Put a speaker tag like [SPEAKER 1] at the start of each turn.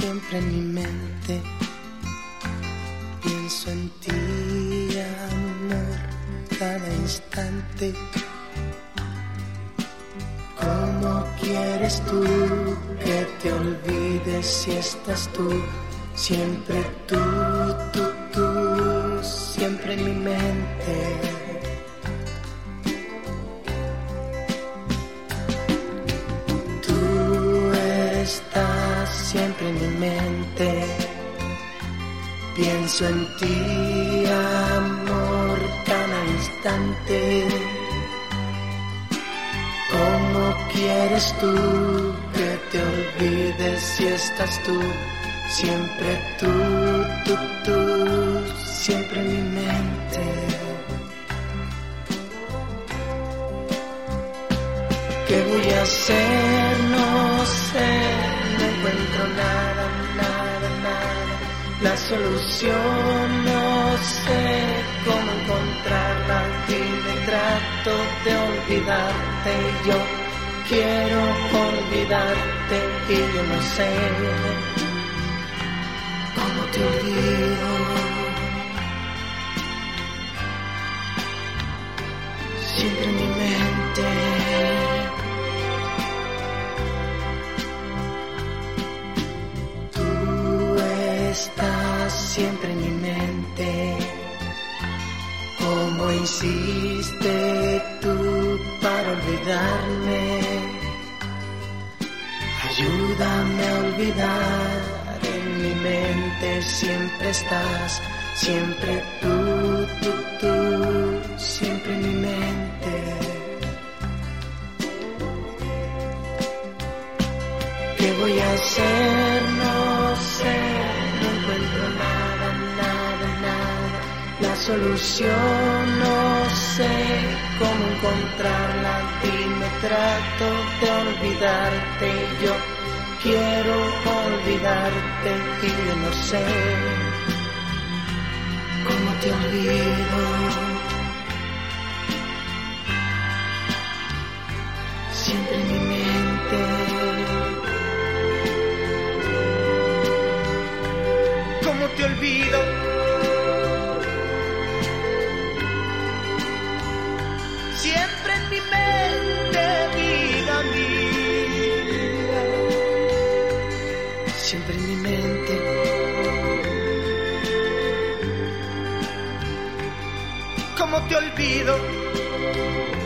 [SPEAKER 1] siempre en mi mente. Pienso en ti, amor, cada instante. ¿Cómo quieres tú que te olvides si estás tú? Siempre tú, siempre en mi mente. Tú estás siempre en mi mente. Pienso en ti, amor, cada instante. ¿Cómo quieres tú que te olvides si estás tú? Siempre tú, siempre en mi mente. ¿Qué voy a hacer? No sé, no encuentro nada. La solución no sé cómo encontrarla. Dime, trato de olvidarte. Yo quiero olvidarte y yo no sé cómo te olvido. Siempre en mi mente. Estás siempre en mi mente. ¿Cómo hiciste tú para olvidarme? Ayúdame a olvidar. En mi mente siempre estás. Siempre tú, siempre en mi mente. ¿Qué voy a hacer? No sé. No encuentro nada. La solución no sé cómo encontrarla. Dime, trato de olvidarte. Yo quiero olvidarte y yo no sé cómo te olvido. Siempre en mi mente. ¿Cómo te olvido? Siempre en mi mente, vida mía. Siempre en mi mente. ¿Cómo te olvido?